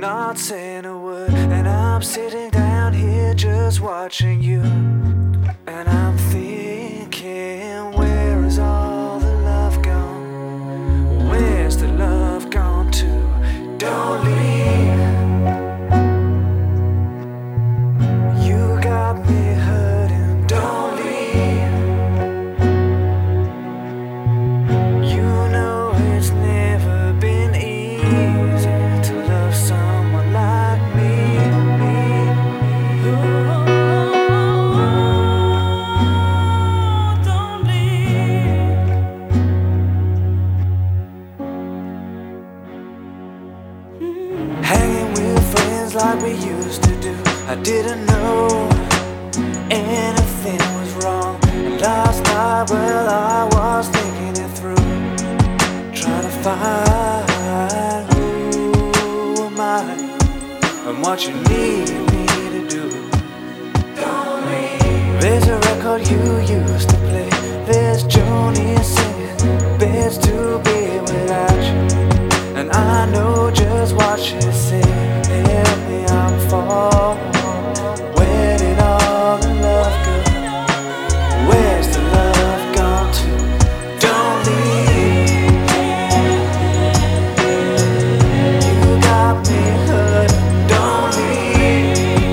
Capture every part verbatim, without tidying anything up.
not saying a word, and I'm sitting down here just watching you. And I'm thinking, where is all the love gone? Where's the love gone to? Don't leave. You got me hurting, don't leave. You know it's never been easy to love someone like me. Oh, don't leave. Mm. Hanging with friends like we used to do, I didn't know anything was wrong. And last night, well, I was thinking it through, trying to find who am I and what you need me to do. Don't leave. There's a record you used to play, there's Joni singing Best to Be Without You. And I know just what she said, help me, I'm falling. Where did all the love go? Where's the love gone to? Don't leave. You got me hurting, don't leave.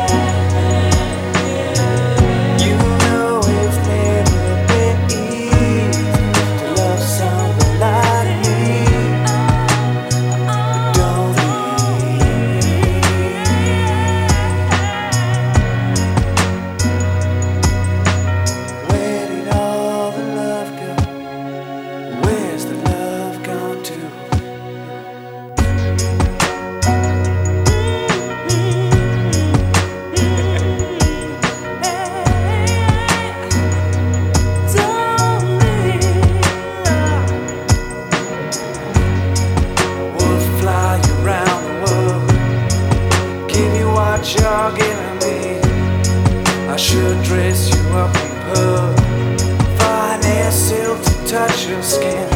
You know it's never been easy to love someone like me. But don't leave. Where did all the love go? Where's the love gone to? We'll fly you around the world, give you what you're giving me. I should dress you up in pearl, finest silk to touch your skin.